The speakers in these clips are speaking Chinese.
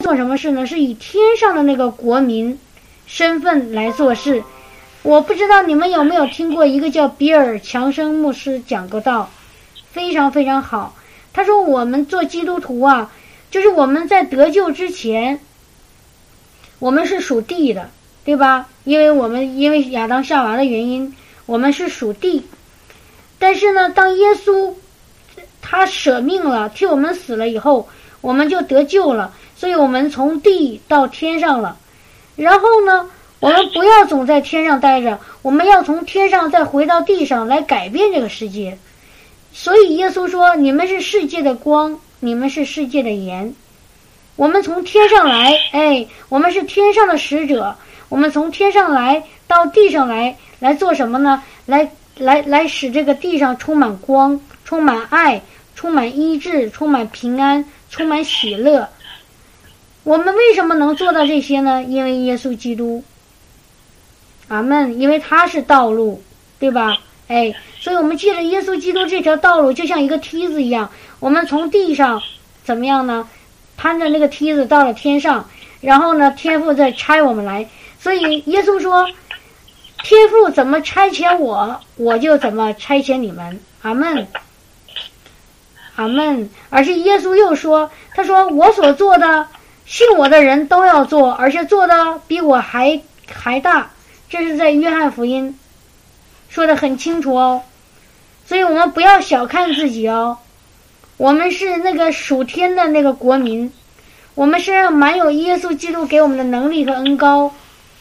做什么事呢？是以天上的那个国民身份来做事。我不知道你们有没有听过一个叫比尔强生牧师讲过道，非常非常好。他说我们做基督徒啊，就是我们在得救之前，我们是属地的，对吧？因为亚当夏娃的原因，我们是属地。但是呢，当耶稣他舍命了，替我们死了以后，我们就得救了，所以我们从地到天上了。然后呢，我们不要总在天上待着，我们要从天上再回到地上来改变这个世界。所以耶稣说，你们是世界的光，你们是世界的盐。我们从天上来，我们是天上的使者，我们从天上来到地上来做什么呢？来使这个地上充满光，充满爱，充满医治，充满平安，充满喜乐。我们为什么能做到这些呢？因为耶稣基督，阿们，因为他是道路，对吧？所以我们借着耶稣基督这条道路，就像一个梯子一样，我们从地上怎么样呢？攀着那个梯子到了天上，然后呢，天父再差我们来。所以耶稣说，天父怎么差遣我，我就怎么差遣你们。阿们，阿们。而且耶稣又说，他说我所做的，信我的人都要做，而且做的比我还大。这是在约翰福音说得很清楚哦。所以我们不要小看自己哦，我们是那个属天的那个国民，我们身上满有耶稣基督给我们的能力和恩膏。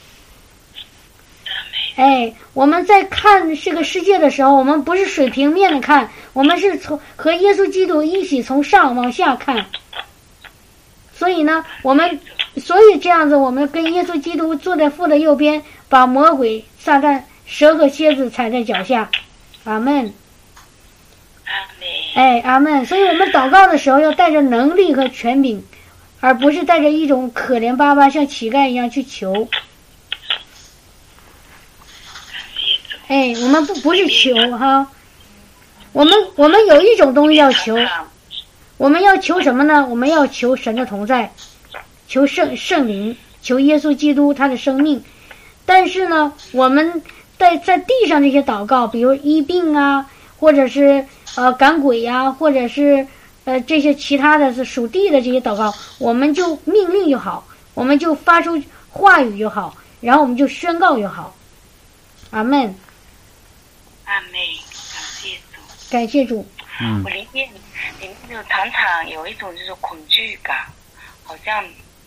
我们在看这个世界的时候，我们不是水平面的看，我们是和耶稣基督一起从上往下看。所以呢，所以这样子，我们跟耶稣基督坐在父的右边，把魔鬼、撒旦、蛇和蝎子踩在脚下。阿们。阿们。所以我们祷告的时候要带着能力和权柄，而不是带着一种可怜巴巴像乞丐一样去求。我们不是求哈，我们有一种东西要求，我们要求什么呢？我们要求神的同在，求圣灵，求耶稣基督他的生命。但是呢，我们在地上这些祷告，比如医病啊，或者是赶鬼呀，或者是这些其他的是属地的这些祷告，我们就命令就好，我们就发出话语就好，然后我们就宣告就好。阿们。 阿妹， 感谢主。 我里面就常常有一种就是恐惧感，好像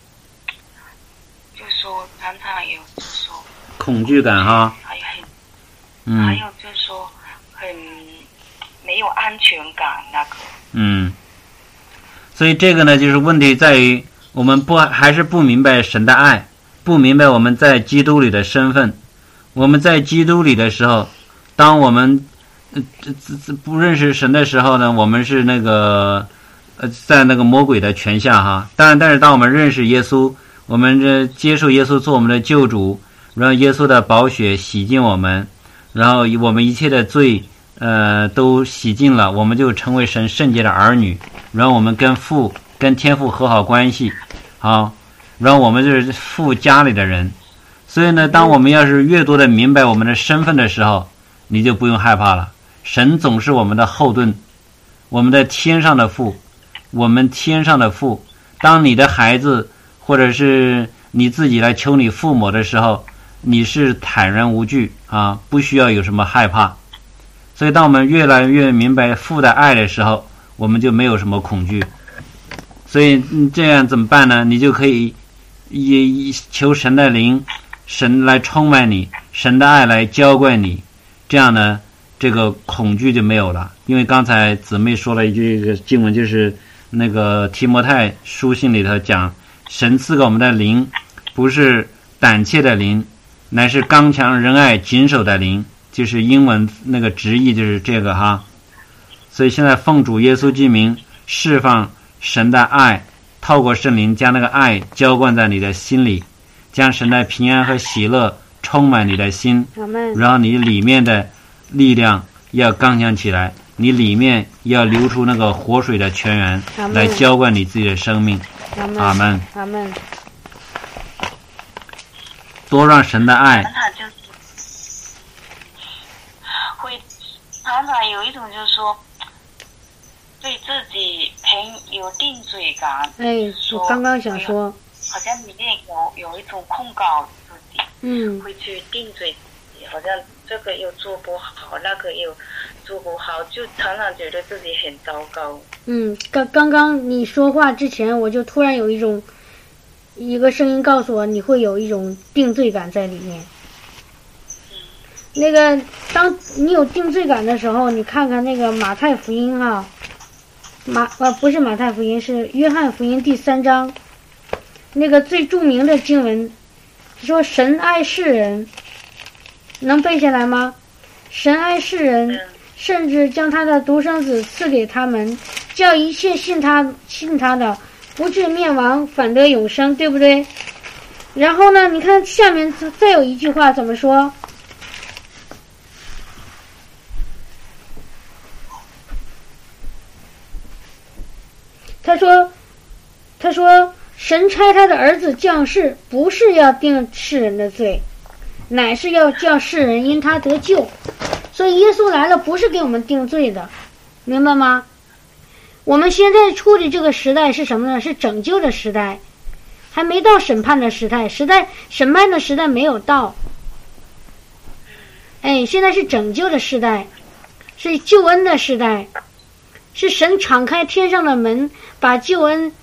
就说常常有就说恐惧感哈， 还有就是说很没有安全感那个。 所以这个呢，就是问题在于我们还是不明白神的爱，不明白我们在基督里的身份。我们在基督里的时候，当我们不认识神的时候呢，我们是那个在那个魔鬼的权下哈。但是当我们认识耶稣，我们接受耶稣做我们的救主，然后耶稣的宝血洗净我们，然后我们一切的罪都洗净了，我们就成为神圣洁的儿女，然后我们跟天父和好关系，好，然后我们就是父家里的人。所以呢，当我们要是越多的明白我们的身份的时候，你就不用害怕了。神总是我们的后盾，我们的天上的父，我们天上的父。当你的孩子或者是你自己来求你父母的时候，你是坦然无惧啊，不需要有什么害怕。所以当我们越来越明白父的爱的时候，我们就没有什么恐惧。所以这样怎么办呢？你就可以求神的灵，神来充满你，神的爱来浇灌你，这样呢，这个恐惧就没有了。因为刚才姊妹说了一句经文，就是那个提摩太书信里头讲，神赐给我们的灵不是胆怯的灵，乃是刚强仁爱谨守的灵，就是英文那个直译就是这个哈。所以现在奉主耶稣之名释放神的爱，透过圣灵将那个爱浇灌在你的心里，将神的平安和喜乐充满你的心，然后你里面的力量要刚强起来，你里面要流出那个活水的泉源来浇灌你自己的生命。 阿门。 阿门。 多让神的爱。 常常就是会常常有一种就是说对自己很有定罪感。 哎，我刚刚想说， 好像里面有一种控告自己，会去定罪自己，好像这个又做不好，那个又做不好，就常常觉得自己很糟糕。 刚刚你说话之前，我就突然有一个声音告诉我，你会有一种定罪感在里面。那个，当你有定罪感的时候，你看看那个马太福音哈，不是马太福音，是约翰福音第3章，那个最著名的经文说神爱世人，能背下来吗？神爱世人，甚至将他的独生子赐给他们，叫一切信他的不至灭亡，反得永生，对不对？然后呢，你看下面再有一句话怎么说？他说神差他的儿子降世，不是要定世人的罪，乃是要叫世人因他得救。所以耶稣来了不是给我们定罪的，明白吗？我们现在处的这个时代是什么呢？是拯救的时代，还没到审判的时代，审判的时代没有到。现在是拯救的时代，是救恩的时代，是神敞开天上的门，把救恩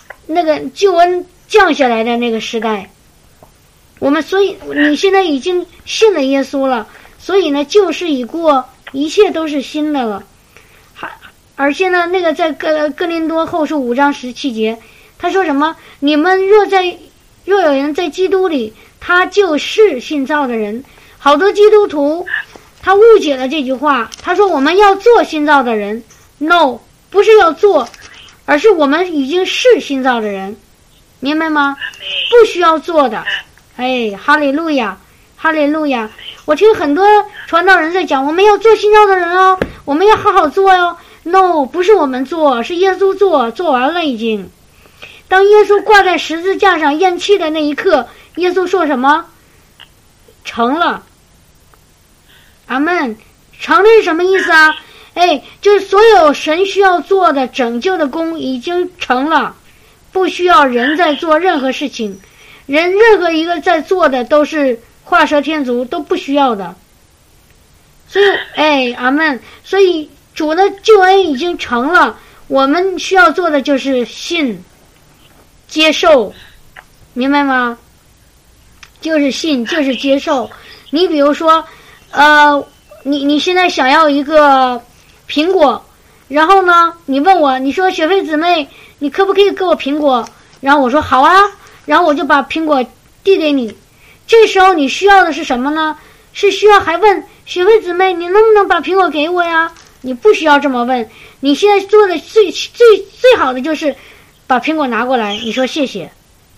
降下来的那个时代。所以你现在已经信了耶稣了，所以呢，旧事已过，一切都是新的了。而且呢，那个在哥林多后书5章17节，他说什么？你们若有人在基督里，他就是新造的人。好多基督徒他误解了这句话，他说我们要做新造的人。No， 不是要做，而是我们已经是新造的人，明白吗？不需要做的。哈利路亚，哈利路亚！我听很多传道人在讲，我们要做新造的人哦，我们要好好做哟。No， 不是我们做，是耶稣做完了已经。当耶稣挂在十字架上咽气的那一刻，耶稣说什么？成了。阿们。成了是什么意思啊？就是所有神需要做的拯救的功已经成了，不需要人在做任何事情，任何一个在做的都是画蛇添足，都不需要的。所以阿们。所以主的救恩已经成了，我们需要做的就是信，接受，明白吗？就是信，就是接受。你比如说你现在想要一个苹果，然后呢你问我，你说雪菲姊妹你可不可以给我苹果，然后我说好啊，然后我就把苹果递给你。这时候你需要的是什么呢？是需要还问雪菲姊妹你能不能把苹果给我呀？你不需要这么问，你现在做的最好的就是把苹果拿过来，你说谢谢，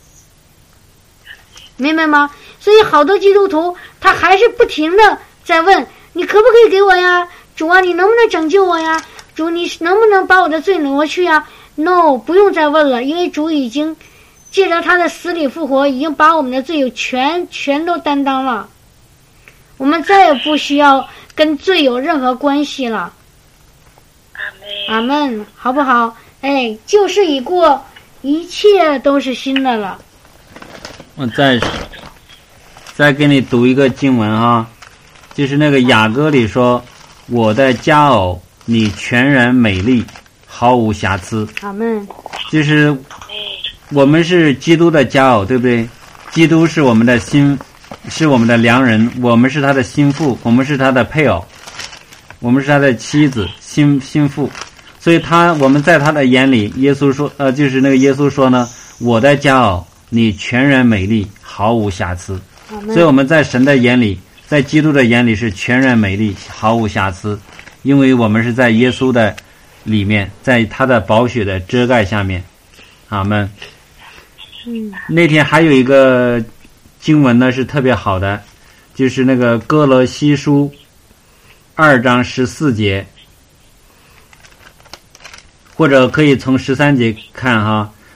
明白吗？所以好多基督徒他还是不停的在问，你可不可以给我呀？主啊，你能不能拯救我呀？主，你能不能把我的罪挪去呀？ No， 不用再问了，因为主已经借着他的死里复活，已经把我们的罪全都担当了，我们再也不需要跟罪有任何关系了。阿们，好不好？旧事已过，一切都是新的了。 我再给你读一个经文啊，就是那个雅歌里说，我的佳偶，你全然美丽，毫无瑕疵。 阿们。 就是我们是基督的佳偶，对不对？基督是我们的是我们的良人，我们是他的心腹，我们是他的配偶，我们是他的妻子心腹。所以我们在他的眼里，耶稣说就是那个耶稣说呢，我的佳偶，你全然美丽，毫无瑕疵。所以我们在神的眼里，在基督的眼里是全然美丽，毫无瑕疵，因为我们是在耶稣的里面，在他的宝血的遮盖下面。阿们。那天还有一个经文呢是特别好的，就是那个哥罗西书2章14节，或者可以从13节看哈。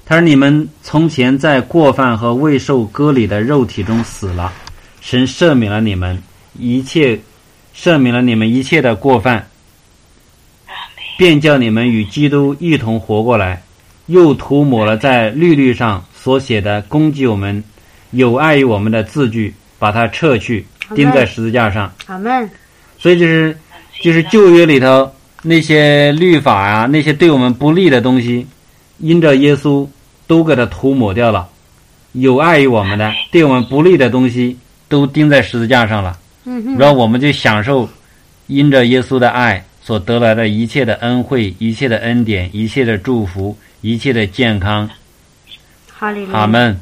他说你们从前在过犯和未受割礼的肉体中死了，神赦免了你们一切的过犯，便叫你们与基督一同活过来，又涂抹了在律上所写的攻击我们有碍于我们的字句，把它撤去，钉在十字架上。 阿们。 所以就是旧约里头那些律法啊，那些对我们不利的东西，因着耶稣都给它涂抹掉了，有碍于我们的对我们不利的东西都钉在十字架上了。然后我们就享受因着耶稣的爱所得来的一切的恩惠，一切的恩典，一切的祝福，一切的健康。 哈利路亚。 阿们。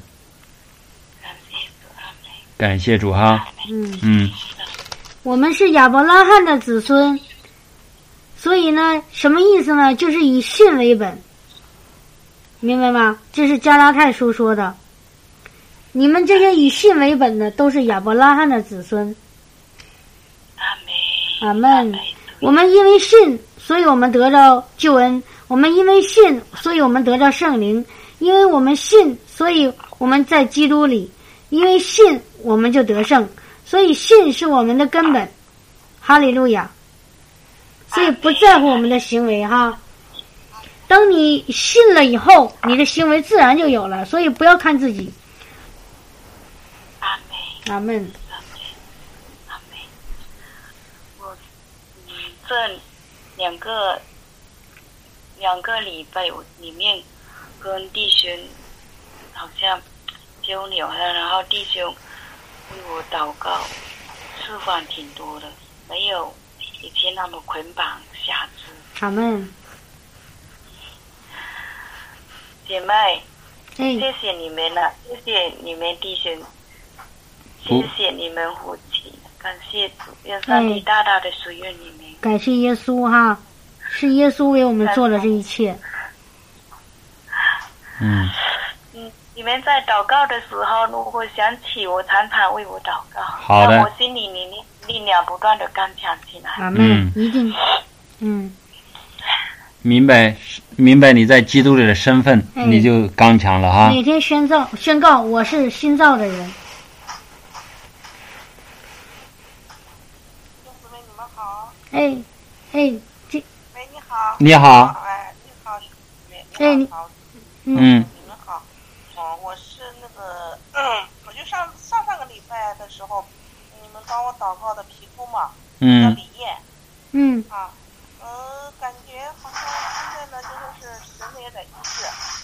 感谢主哈。 我们是亚伯拉罕的子孙，所以呢，什么意思呢？就是以信为本，明白吗？这是加拉太书说的。你们这些以信为本的，都是亚伯拉罕的子孙。阿们。我们因为信，所以我们得到救恩；我们因为信，所以我们得到圣灵；因为我们信，所以我们在基督里；因为信，我们就得胜。所以信是我们的根本。哈利路亚。所以不在乎我们的行为哈。当你信了以后，你的行为自然就有了，所以不要看自己。阿们。 这两个礼拜里面跟弟兄好像交流了，然后弟兄为我祷告，释放挺多的，没有以前那么捆绑辖制。 阿们。 姐妹，谢谢你们了，谢谢你们弟兄，谢谢你们夫妻，感谢主，愿上帝大大的使用你们。 感谢耶稣哈，是耶稣为我们做了这一切。 你们在祷告的时候，如果想起我，常常为我祷告， 好的， 让我心里力量不断的刚强起来。 阿们。一定。 明白你在基督里的身份，你就刚强了哈。 每天宣告我是新造的人。你好。 你好。 你好。 你们好。我是那个，我就上个礼拜的时候，你们帮我祷告的皮肤嘛，叫李艳。感觉好像现在呢，就说是神也在医治，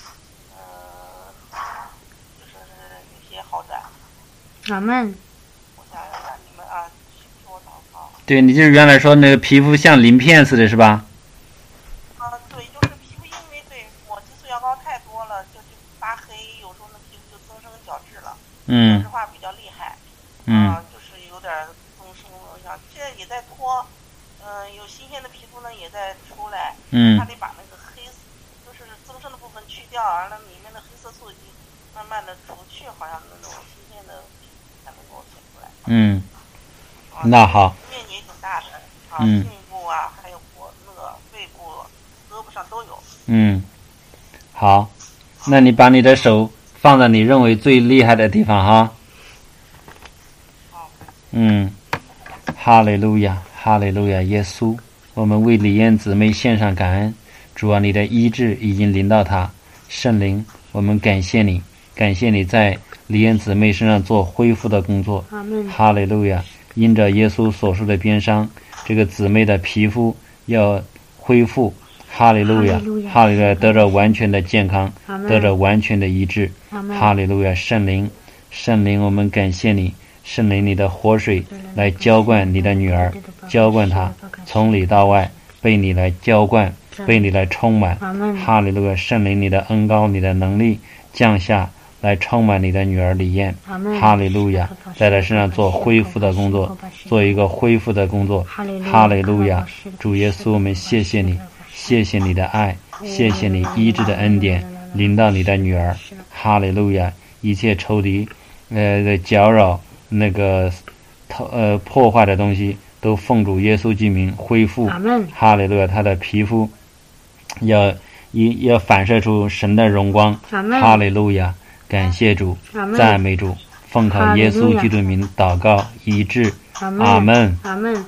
就是有些好转。 阿们。 我想让你们替我祷告。 对，你就是原来说那个皮肤像鳞片似的，是吧？ 对，就是皮肤，因为对我激素药膏太多了，就发黑，有时候那皮肤就增生角质了。说实话比较厉害。就是有点增生，我想这也在脱。有新鲜的皮肤呢也在出来。他得把那个就是增生的部分去掉，完了里面的黑色素已经慢慢的除去，好像那种新鲜的皮肤才能够显出来。 那好。 面积也挺大的颈部还有那个背部、胳膊上都有。 好，那你把你的手放在你认为最厉害的地方哈。哈利路亚，哈利路亚，耶稣，我们为李燕姊妹献上感恩。主啊，你的医治已经临到她，圣灵，我们感谢你在李燕姊妹身上做恢复的工作。哈利路亚，因着耶稣所受的鞭伤，这个姊妹的皮肤要恢复。哈利路亚，哈利路亚，得着完全的健康，得着完全的医治。哈利路亚，圣灵，我们感谢你，圣灵，你的活水来浇灌你的女儿，浇灌她，从里到外被你来浇灌，被你来充满。哈利路亚，圣灵，你的恩膏，你的能力降下来充满你的女儿李燕。哈利路亚，在她身上做恢复的工作，做一个恢复的工作。哈利路亚，主耶稣，我们谢谢你，谢谢你的爱，谢谢你医治的恩典临到你的女儿。哈利路亚，一切仇敌的搅扰那个破坏的东西都奉主耶稣之名恢复。哈利路亚，她的皮肤也反射出神的荣光。哈利路亚，感谢主，赞美主，奉靠耶稣基督名祷告医治。阿门。 阿门。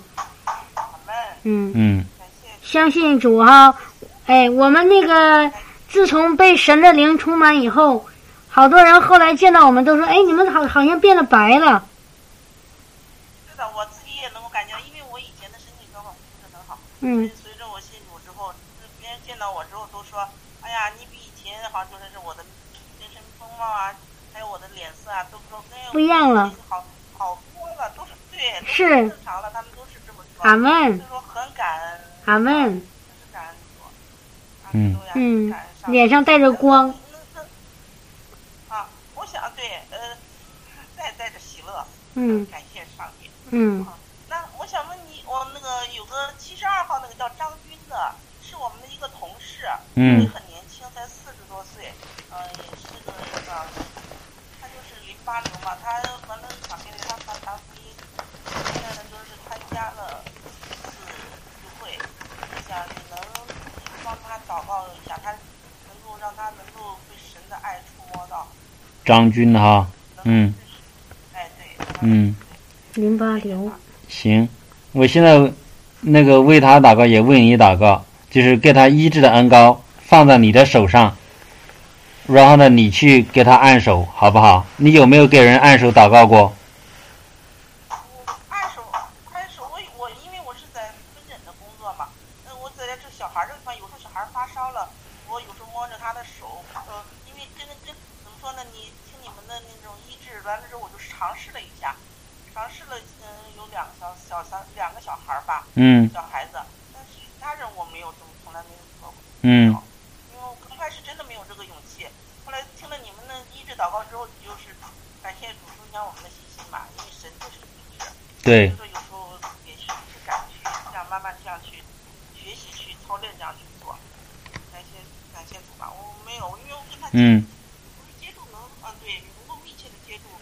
相信主哈。我们那个自从被神的灵充满以后，好多人后来见到我们都说，你们好像变得白了。 是的，我自己也能够感觉，因为我以前的身体状况不是很好。随着我信主之后，别人见到我之后都说，哎呀，你比以前好像就是我的精神风貌啊，还有我的脸色啊，都说不一样了， 好多了，都是对， 是正常了，他们都是这么说。 阿门。 所以说很感恩。 阿门。 感恩主。 脸上带着光。 我想对，带着喜乐。感谢上帝。那我想问你，我那个有个72号那个叫张军的，是我们的一个同事，也很年轻，才40多岁，也是个他就是08流嘛，他完了想给他传福音，现在呢就是参加了4次聚会，想你能帮他祷告一下，他能够让他能够被神的爱触摸到。 张军哈， 对。 08流。 行，我现在那个为他祷告，也为你祷告，就是给他医治的恩膏放在你的手上，然后呢，你去给他按手，好不好？你有没有给人按手祷告过？ 按手，我因为我是在分诊的工作嘛，我在这小孩这块，有时候小孩发烧了，我有时候摸着他的手，因为跟怎么说呢？你听你们的那种医治完了之后，我就尝试了一下。有2个小孩吧，小孩子，但是其他人我没有从来没有做过。因为我刚开始真的没有这个勇气，后来听了你们的医治祷告之后，就是感谢主增强我们的信心嘛，因为神就是医治。 对。 所以说有时候也是敢去这样慢慢这样去学习去操练这样去做。感谢主吧，我没有，因为我跟他接触能够密切的接触，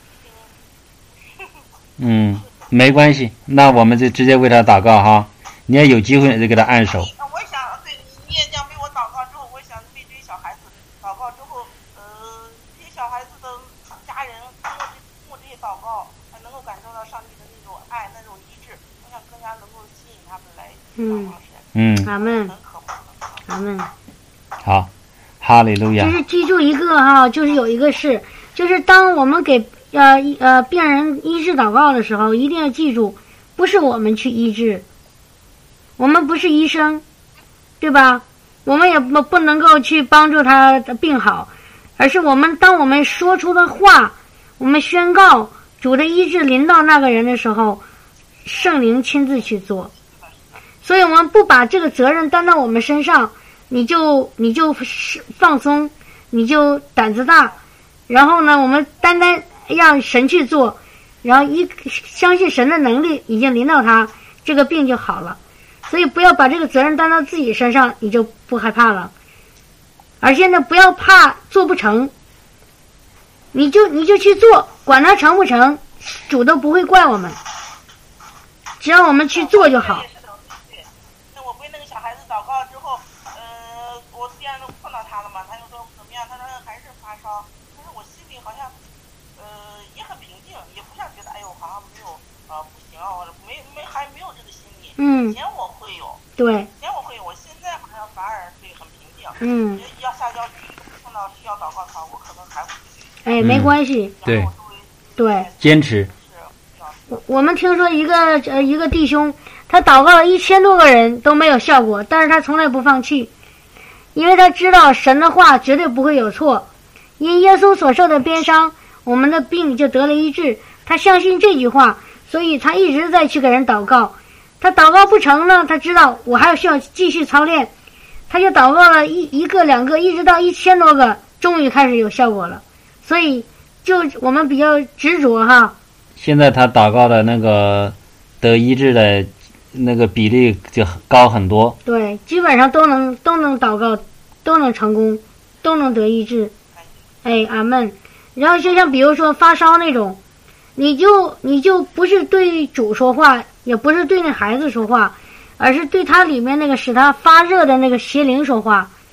没关系，那我们就直接为他祷告哈。你要有机会就给他按手。 我想对你也讲为我祷告之后，我想为这些小孩子祷告之后，这些小孩子的家人通过这些祷告，还能够感受到上帝的那种爱、那种医治，我想更加能够吸引他们来祷告神。 阿门。阿门。 好，哈利路亚。 就是记住一个哈，就是有一个事，就是当我们给病人医治祷告的时候，一定要记住，不是我们去医治，我们不是医生，对吧？我们也不能够去帮助他的病好，而是当我们说出的话，我们宣告主的医治临到那个人的时候，圣灵亲自去做。所以我们不把这个责任担到我们身上，你就放松，你就胆子大，然后呢，我们单单让神去做，然后相信神的能力已经临到他，这个病就好了。所以不要把这个责任担到自己身上，你就不害怕了。而现在不要怕做不成，你就去做，管它成不成，主都不会怪我们，只要我们去做就好。 那我为那个小孩子祷告之后，我第二天碰到他了嘛，他就说怎么样？他说还是发烧，但是我心里好像也很平静，也不像觉得哎呦好像没有不行啊，还没有这个心理。以前我会有， 对， 以前我会有，我现在好像反而对很平静。要下焦距，碰到需要祷告的话，我可能还会。 没关系。对， 坚持。 我们听说一个弟兄，他祷告了1000多个人都没有效果，但是他从来不放弃，因为他知道神的话绝对不会有错。因耶稣所受的鞭伤，我们的病就得了医治。他相信这句话，所以他一直在去给人祷告。他祷告不成呢，他知道我还需要继续操练，他就祷告了一个2个，一直到1000多个，终于开始有效果了。所以就我们比较执着哈。 现在他祷告的那个得医治的那个比例就高很多。 对，基本上都能祷告，都能成功，都能得医治。阿门。然后就像比如说发烧那种，你就不是对主说话，也不是对那孩子说话，而是对他里面那个使他发热的那个邪灵说话。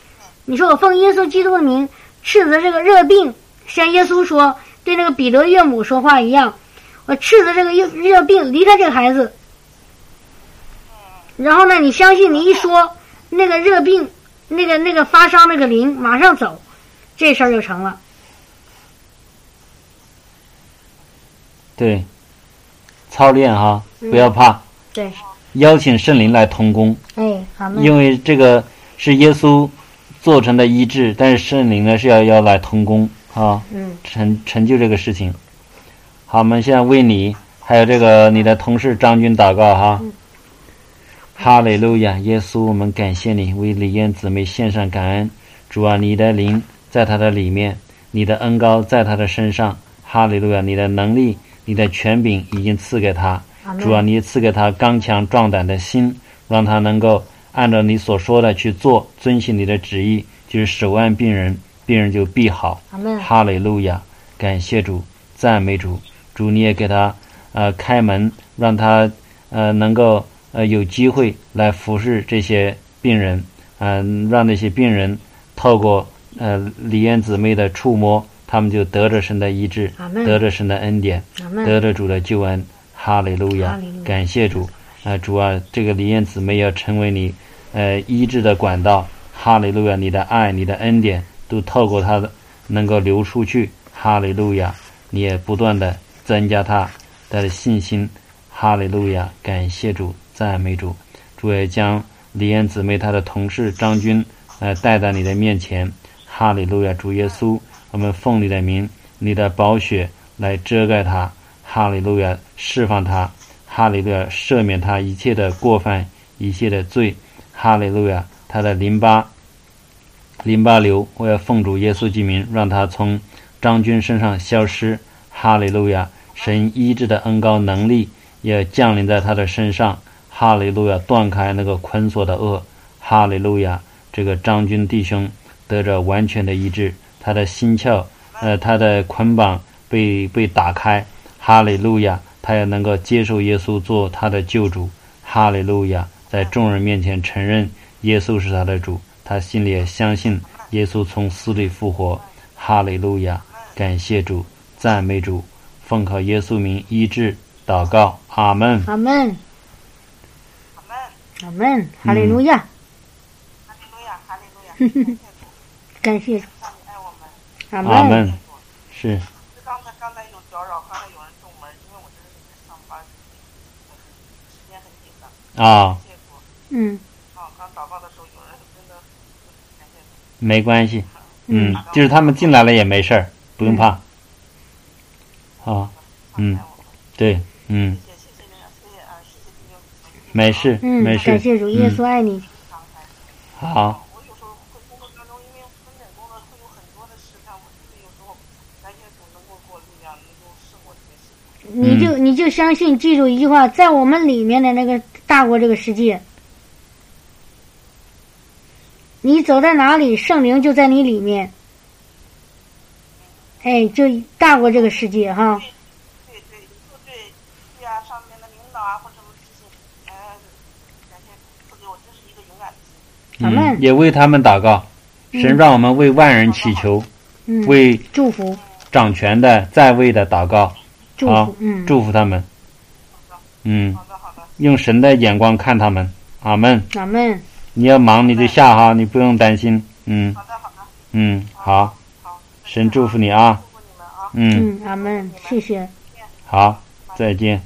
你说我奉耶稣基督的名斥责这个热病，像耶稣说对那个彼得岳母说话一样，我斥责这个热病离开这个孩子。然后呢，你相信你一说，那个热病那个发烧那个灵马上走，这事儿就成了。 对，操练哈，不要怕。 对， 邀请圣灵来同工。 好的。 因为这个是耶稣做成的医治，但是圣灵呢是要来同工啊，成就这个事情。好，我们现在为你还有这个你的同事张军祷告哈。哈利路亚，耶稣，我们感谢你，为李燕姊妹献上感恩。主啊，你的灵在她的里面，你的恩膏在她的身上。哈利路亚，你的能力，你的权柄已经赐给她。主啊，你赐给她刚强壮胆的心，让她能够按照你所说的去做，遵行你的旨意，就是手按病人，病人就必好。哈利路亚，感谢主，赞美主。主，你也给她开门，让她能够有机会来服侍这些病人，让那些病人透过李燕姊妹的触摸，他们就得着神的医治，得着神的恩典，得着主的救恩。哈利路亚，感谢主。主啊，这个李燕姊妹要成为你医治的管道。哈利路亚，你的爱，你的恩典都透过他能够流出去。哈利路亚，你也不断的增加他的信心。哈利路亚，感谢主，赞美主。主也将李燕姊妹她的同事张军带到你的面前。哈利路亚，主耶稣，我们奉你的名，你的宝血来遮盖他。哈利路亚，释放他。哈利路亚，赦免他一切的过犯，一切的罪。哈利路亚，他的淋巴瘤，我要奉主耶稣之名，让他从张军身上消失。哈利路亚，神医治的恩膏能力也降临在他的身上。哈利路亚，断开那个捆锁的恶。哈利路亚，这个张军弟兄得着完全的医治，他的心窍他的捆绑被打开。哈利路亚，他也能够接受耶稣做他的救主。哈利路亚，在众人面前承认耶稣是他的主，他心里也相信耶稣从死里复活。哈利路亚，感谢主，赞美主，奉靠耶稣名医治祷告，阿们。 阿们，阿们，哈利路亚， 哈利路亚，哈利路亚， 感谢主， 阿阿们，是。 刚才有搅扰，刚才有人动门，因为我这是在上班，时间很紧张。 啊。 刚祷告的时候有人真的感谢主。 没关系，就是他们进来了也没事儿，不用怕。好，对， 谢谢没事，没事。 感谢主，耶稣爱你。 好。 我有时候会工作当中，因为分诊工作会有很多的事干，我就是有时候感谢主能够给我力量，能够胜过这些事情。 你就相信，记住一句话，在我们里面的那个大过这个世界。你走在哪里，圣灵就在你里面。就大过这个世界哈。 对，啊，上面的领导啊或者什么事情，感谢赐给我真是一个勇敢的心。 也为他们祷告，神让我们为万人祈求，为祝福掌权的在位的祷告，祝福他们。 好的。 用神的眼光看他们，阿们。 阿们。 你要忙你就下哈，你不用担心。 好的。 好，神祝福你啊。 祝福你们啊。 阿们，谢谢。 好，再见。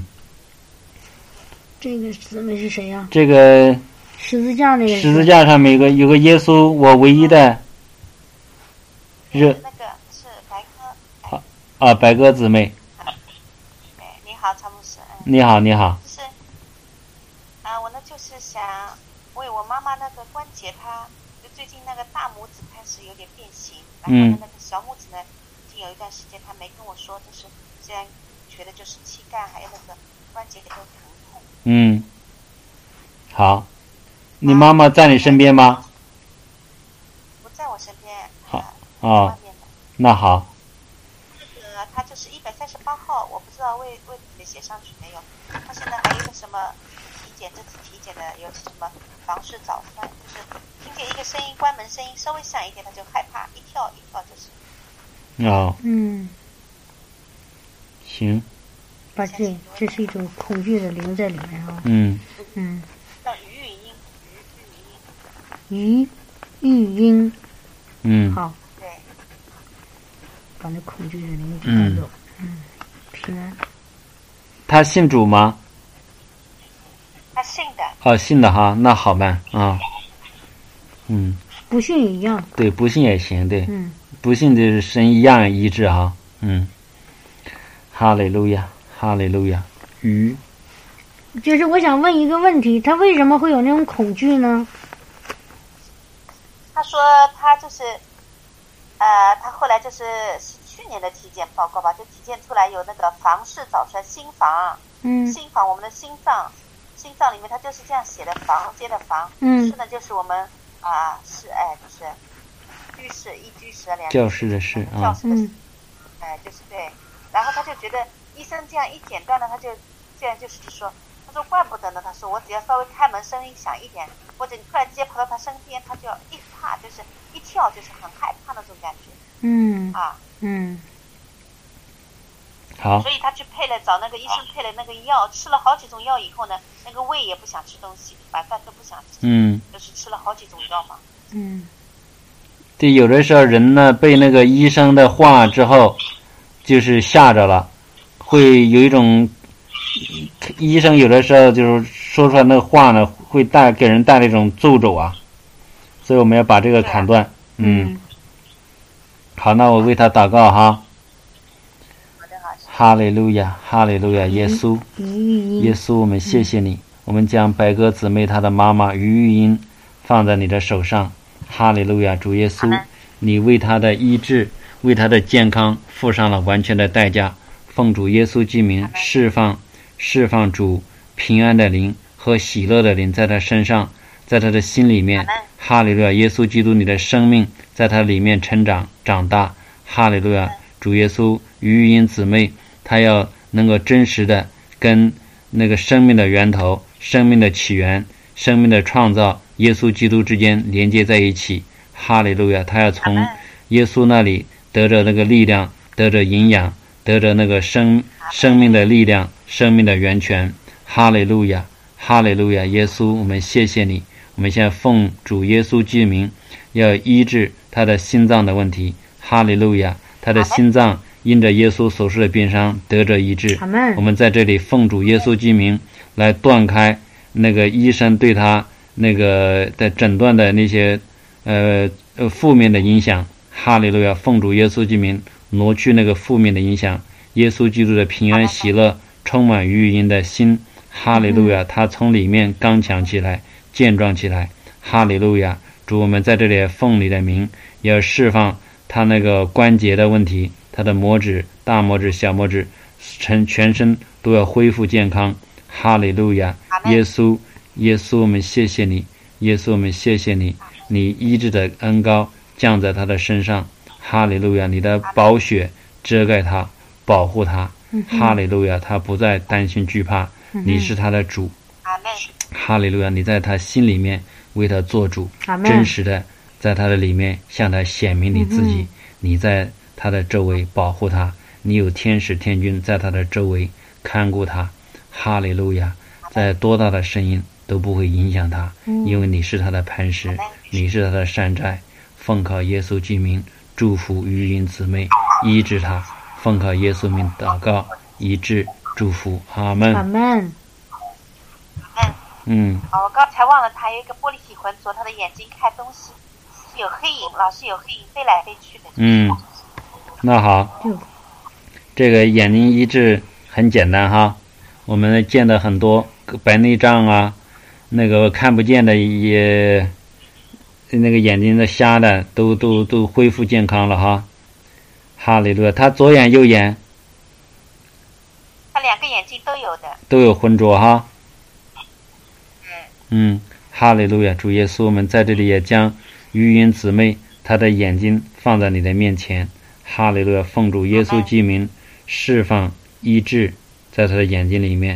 这个姊妹是谁呀？ 这个十字架那个。 十字架上面有个耶稣，我唯一的那个是白鸽。 白鸽姊妹。 你好，曹牧师。 你好。 是我呢就是想为我妈妈那个关节，她就最近那个大拇指开始有点变形，然后那个小拇指呢，已经有一段时间她没跟我说，就是现在觉得就是膝盖还有那个关节都疼痛。 好，你妈妈在你身边吗？ 不在我身边。 好。 外面的。 那好。 她就是138号，我不知道为你们写上去没有。她现在还有一个什么检，这次体检的有什么房室早衰，就是听见一个声音，关门声音稍微响一点，他就害怕，一跳就是。 行。 把这是一种恐惧的灵在里面啊。 叫语音。好。 对。 把那恐惧的灵带走。平安。 他信主吗？ 他信的。 信的哈，那好办啊。 不信也一样。 对，不信也行，对。不信的神一样医治哈。哈利路亚，哈利路亚。 就是我想问一个问题，他为什么会有那种恐惧呢？ 他说他就是，他后来就是去年的体检报告吧，就体检出来有那个房室早衰，心房，我们的心脏里面它就是这样写的，房间的房，室呢就是我们室，就是居室一居室两教室的室教室的室，就是对，然后他就觉得医生这样一剪断了，他就这样就是说，他说怪不得呢，他说我只要稍微开门声音响一点，或者你突然之间跑到他身边，他就一怕，就是一跳，就是很害怕那种感觉。 好。 所以他去找那个医生配了那个药，吃了好几种药以后呢，那个胃也不想吃东西，晚饭都不想吃。就是吃了好几种药嘛。 对，有的时候人呢被那个医生的话之后，就是吓着了，会有一种。医生有的时候就是说出来那个话呢，会给人带来一种咒诅啊，所以我们要把这个砍断。好，那我为他祷告哈。哈利路亚，哈利路亚，耶稣，耶稣，我们谢谢你，我们将白鸽姊妹她的妈妈于玉英放在你的手上。哈利路亚，主耶稣，你为她的医治，为她的健康付上了完全的代价。奉主耶稣之名，释放主平安的灵和喜乐的灵在他身上，在他的心里面。哈利路亚，耶稣基督，你的生命在他里面长大。哈利路亚，主耶稣，于玉英姊妹她要能够真实的跟那个生命的源头、生命的起源、生命的创造耶稣基督之间连接在一起。哈利路亚，她要从耶稣那里得着那个力量，得着营养，得着那个生命的力量，生命的源泉。哈利路亚，哈利路亚，耶稣，我们谢谢你。我们现在奉主耶稣之名，要医治他的心脏的问题。哈利路亚，他的心脏因着耶稣所受的鞭伤得着医治。我们在这里奉主耶稣之名来断开那个医生对他那个的诊断的那些负面的影响。哈利路亚，奉主耶稣之名挪去那个负面的影响。耶稣基督的平安喜乐充满于玉英的心。哈利路亚，他从里面刚强起来，健壮起来。哈利路亚，主，我们在这里奉你的名，要释放他那个关节的问题，他的拇指、大拇指、小拇指全身都要恢复健康。哈利路亚，耶稣，耶稣，我们谢谢你，耶稣，我们谢谢你，你医治的恩膏降在他的身上。哈利路亚，你的宝血遮盖他，保护他。哈利路亚，他不再担心惧怕，你是他的主。哈利路亚，你在他心里面为他做主，真实的在他的里面向他显明你自己。你在他的周围保护他，你有天使天军在他的周围看顾他。哈利路亚，在多大的声音都不会影响他，因为你是他的磐石，你是他的山寨。奉靠耶稣之名祝福于英姊妹，医治他。奉靠耶稣名祷告，医治祝福。阿门。 阿门。 我刚才忘了，他有一个玻璃体浑浊，他的眼睛看东西是有黑影，老是有黑影飞来飞去的。 那好，这个眼睛医治很简单哈，我们见的很多白内障啊，那个看不见的也，那个眼睛的瞎的都恢复健康了哈。哈利路亚，他左眼右眼， 他两个眼睛都有的， 都有浑浊哈。哈利路亚，主耶稣，我们在这里也将于英姊妹她的眼睛放在你的面前。哈利路亚，奉主耶稣之名释放医治在她的眼睛里面。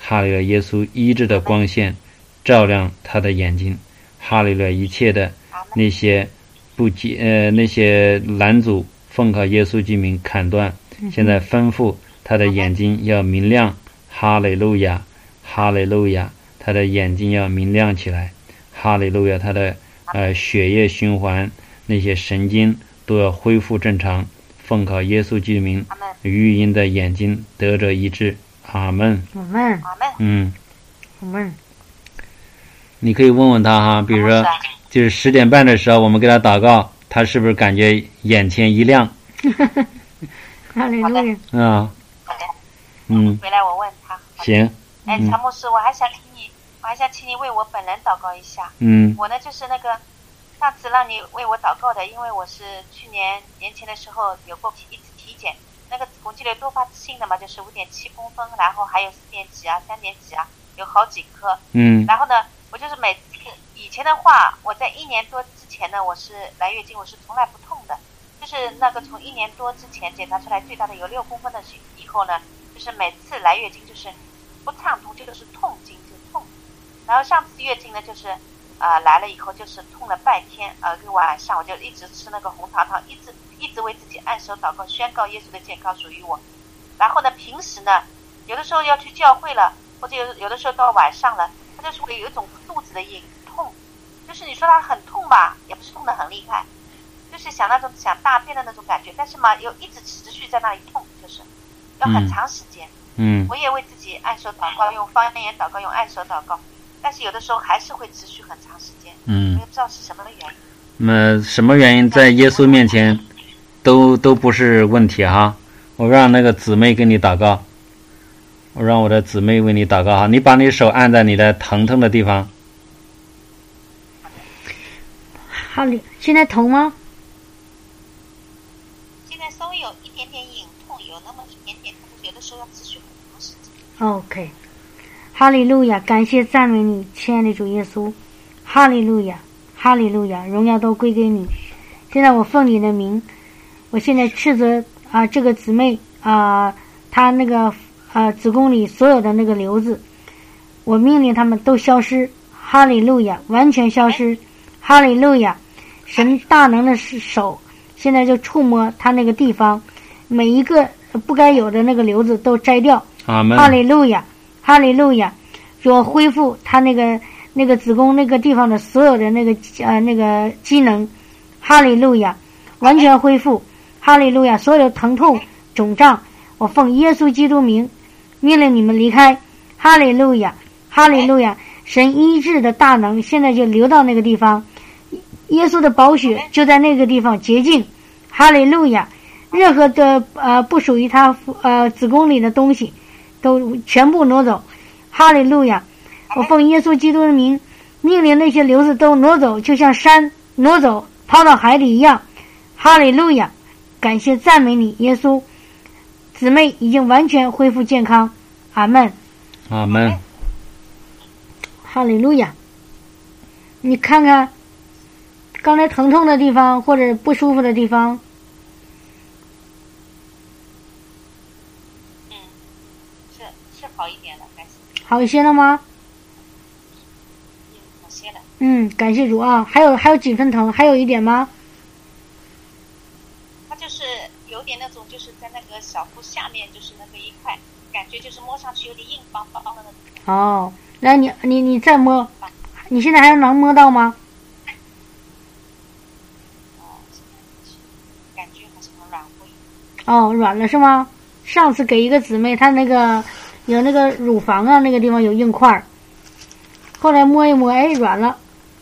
哈利路亚，耶稣医治的光线照亮他的眼睛，哈利路亚，一切的那些那些拦阻奉靠耶稣之名砍断，现在吩咐他的眼睛要明亮，哈利路亚，哈利路亚，他的眼睛要明亮起来，哈利路亚，他的血液循环那些神经都要恢复正常，奉靠耶稣之名，语音的眼睛得着医治，阿门， 阿门，阿门。 你可以问问他哈，比如说就是10点半的时候我们给他祷告，他是不是感觉眼前一亮？ 哈利路亚。 好的。回来我问他。 行。 曹牧师，我还想请你为我本人祷告一下。我呢就是那个上次让你为我祷告的，因为我是去年前的时候有过一次体检，那个子宫肌瘤多发性的嘛，就是5.7公分，然后还有4点几啊、3点几啊，有好几颗。然后呢，我就是每次以前的话，我在1年多之前呢，我是来月经，我是从来不痛的，就是那个从1年多之前检查出来最大的有6公分的以后呢，就是每次来月经就是不畅通，就是痛经就痛。然后上次月经呢，就是来了以后就是痛了半天，个晚上我就一直吃那个红糖糖，一直为自己按手祷告，宣告耶稣的健康属于我。然后呢，平时呢，有的时候要去教会了，或者有的时候到晚上了，它就是会有一种肚子的隐痛，就是你说它很痛吧，也不是痛得很厉害，就是想大便的那种感觉，但是嘛又一直持续在那里痛，就是要很长时间。我也为自己按手祷告，用方言祷告，用按手祷告，但是有的时候还是会持续很长时间。我也不知道是什么原因。 那什么原因在耶稣面前都不是问题哈。我让那个姊妹给你祷告，我让我的姊妹为你祷告哈。你把你手按在你的疼的地方。 好嘞，现在疼吗？ 现在稍微有一点点隐痛，有那么一点点，有的时候要持续很长时间。 OK， 哈利路亚，感谢赞美你，亲爱的主耶稣，哈利路亚，哈利路亚，荣耀都归给你。现在我奉你的名，我现在斥责这个姊妹她那个子宫里所有的那个瘤子，我命令他们都消失，哈利路亚，完全消失，哈利路亚，神大能的手现在就触摸她那个地方，每一个不该有的那个瘤子都摘掉， 阿门， 哈利路亚，哈利路亚，说恢复她那个子宫那个地方的所有的那个机能，哈利路亚，完全恢复，哈利路亚，所有疼痛肿胀，我奉耶稣基督名命令你们离开，哈利路亚，哈利路亚，神医治的大能现在就流到那个地方，耶稣的宝血就在那个地方洁净，哈利路亚，任何的不属于他子宫里的东西都全部挪走，哈利路亚，我奉耶稣基督的名命令那些瘤子都挪走，就像山挪走抛到海里一样，哈利路亚，感谢赞美你耶稣，姊妹已经完全恢复健康，阿门， 阿门， 哈利路亚。你看看刚才疼痛的地方或者不舒服的地方， 是好一点了，感谢。 好一些了吗？ 好些了。 感谢主啊！还有几分疼？还有一点吗？ 它就是有点那种，就是在那个小腹下面，就是那个一块，感觉就是摸上去有点硬邦邦的那种。 哦，来你再摸，你现在还能摸到吗？ 感觉好像软乎。 哦，软了是吗？上次给一个姊妹，她那个有那个乳房那个地方有硬块，后来摸一摸，软了。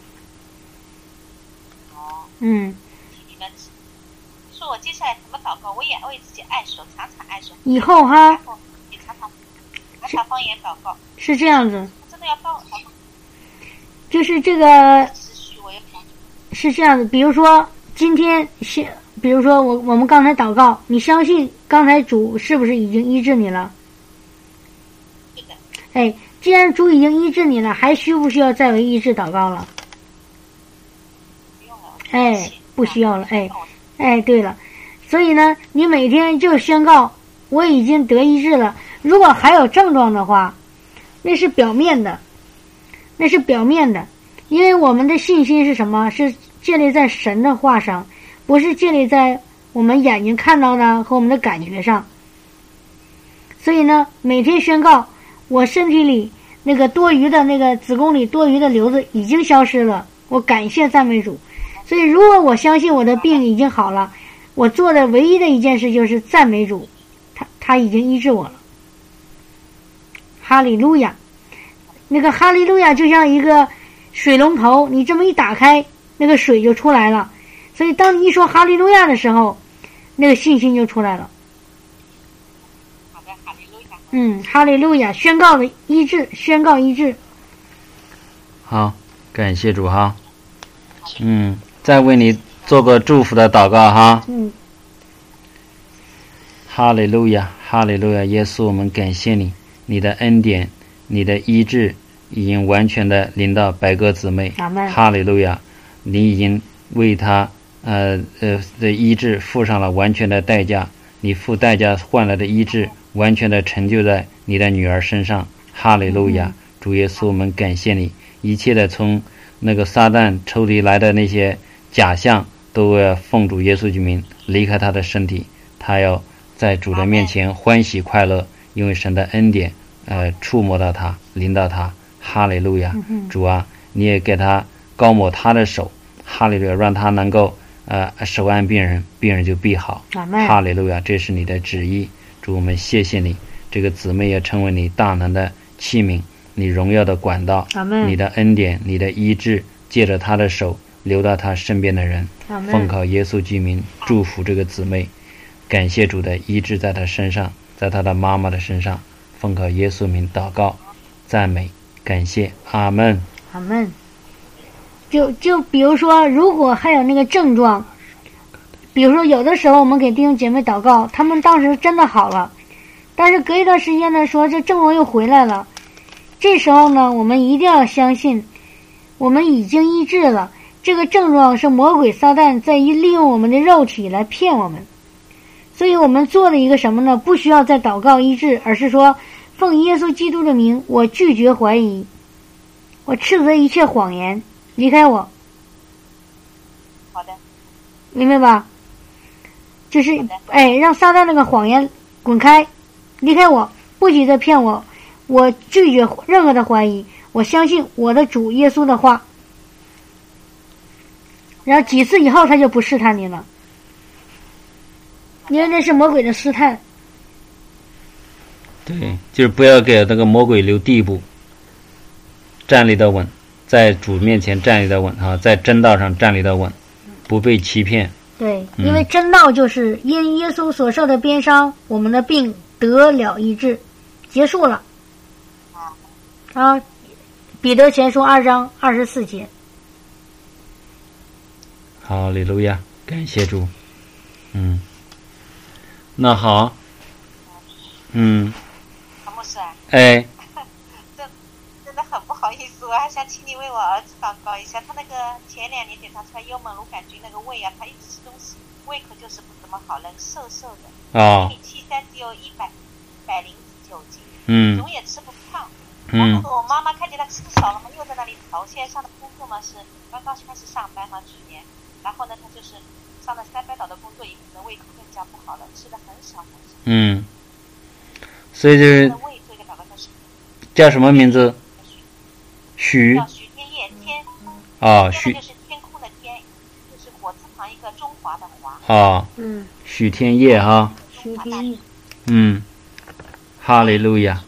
你们说我接下来怎么祷告？我也为自己按手，常常按手。 以后哈， 也常常方言祷告。 是这样子。 真的要到。 就是这个。是这样子，比如说今天比如说我们刚才祷告，你相信刚才主是不是已经医治你了？ 是的。 既然主已经医治你了，还需不需要再为医治祷告了？ 不用了。 不需要了。对了，所以呢，你每天就宣告我已经得医治了。如果还有症状的话， 那是表面的，那是表面的。因为我们的信心是什么？是建立在神的话上，不是建立在我们眼睛看到的和我们的感觉上。所以呢，每天宣告我身体里那个多余的那个子宫里多余的瘤子已经消失了，我感谢赞美主。所以如果我相信我的病已经好了，我做的唯一的一件事就是赞美主，他已经医治我了。哈利路亚。那个哈利路亚就像一个水龙头，你这么一打开，那个水就出来了。所以当你一说哈利路亚的时候，那个信心就出来了。 好的，哈利路亚。 哈利路亚，宣告的医治，宣告医治。 好，感谢主哈。再为你做个祝福的祷告哈。哈利路亚，哈利路亚，耶稣，我们感谢你，你的恩典，你的医治已经完全的临到白鸽姊妹。哈利路亚，你已经为他的医治付上了完全的代价，你付代价换来的医治完全的成就在你的女儿身上。哈利路亚，主耶稣，我们感谢你，一切的从那个撒旦抽离来的那些假象都要奉主耶稣之名离开他的身体，他要在主的面前欢喜快乐，因为神的恩典触摸到他，临到他。哈利路亚，主啊，你也给他高抹他的手，哈利路亚，让他能够手按病人，病人就必好。哈利路亚，这是你的旨意。主，我们谢谢你，这个姊妹也成为你大能的器皿，你荣耀的管道，你的恩典，你的医治借着他的手流到他身边的人。奉靠耶稣基督名祝福这个姊妹，感谢主的医治在他身上，在他的妈妈的身上，奉靠耶稣名祷告赞美感谢，阿们。 阿们。就比如说，如果还有那个症状，比如说有的时候我们给弟兄姐妹祷告，他们当时真的好了，但是隔一段时间呢，说这症状又回来了。这时候呢，我们一定要相信，我们已经医治了。这个症状是魔鬼撒旦在利用我们的肉体来骗我们。所以我们做的一个什么呢？不需要再祷告医治，而是说奉耶稣基督的名，我拒绝怀疑，我斥责一切谎言，离开我。 好的， 明白吧？就是让撒旦那个谎言滚开，离开我，不许再骗我。我拒绝任何的怀疑，我相信我的主耶稣的话。然后几次以后他就不试探你了，因为那是魔鬼的试探。 对，就是不要给那个魔鬼留地步，站立的稳，在主面前站立的稳啊，在真道上站立的稳，不被欺骗。 对，因为真道就是因耶稣所受的鞭伤，我们的病得了医治，结束了。彼得前书2章24节。 哈利路亚，感谢主。那好。 牧师啊。真的很不好意思，我还想请你为我儿子祷告一下。他那个前2年检查出来幽门螺杆菌那个胃啊，他一直吃东西，胃口就是不怎么好，人瘦瘦的，1.73米只有109斤，总也吃不胖。然后我妈妈看见他吃少了嘛，又在那里逃。现在上的工作嘛是刚刚开始上班嘛，去年，然后呢他就是上了3班倒的工作以后呢，胃口更加不好了，吃的很少。 所以就是叫什么名字？许天业，天许就是天空的天，就是火字旁一个中华的华。 许天业哈。 许天业。 哈利路亚。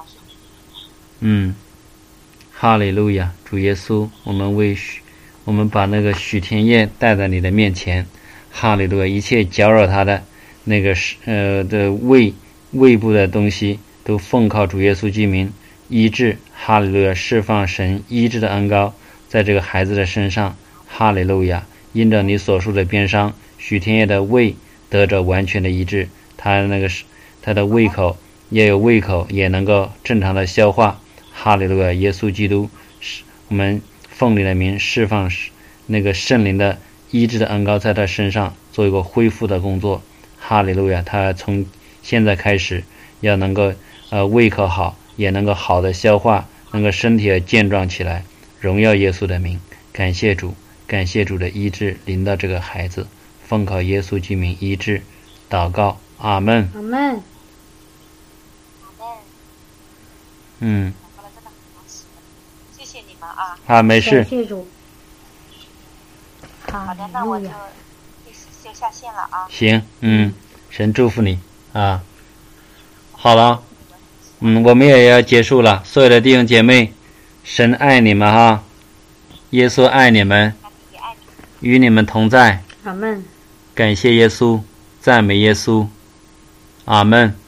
哈利路亚，主耶稣，我们把那个许天业带在你的面前。哈利路亚，一切搅扰他的那个的胃部的东西都奉靠主耶稣之名医治。哈利路亚，释放神医治的恩膏在这个孩子的身上。哈利路亚，因着你所述的鞭伤，许天业的胃得着完全的医治，他的胃口也有胃口，也能够正常的消化。哈利路亚，耶稣基督，我们奉你的名释放那个圣灵的医治的恩膏在他身上做一个恢复的工作。哈利路亚，他从现在开始要能够胃口好， 也能够好的消化，能够身体也健壮起来。荣耀耶稣的名，感谢主，感谢主的医治临到这个孩子，奉靠耶稣之名医治，祷告，阿门。 阿门。 嗯。 谢谢你们啊。 啊，没事。 感谢主。 好的，那我就下线了啊。 行，神祝福你啊。好了，我们也要结束了。所有的弟兄姐妹，神爱你们哈，耶稣爱你们，与你们同在。 阿门。 感谢耶稣，赞美耶稣，阿门。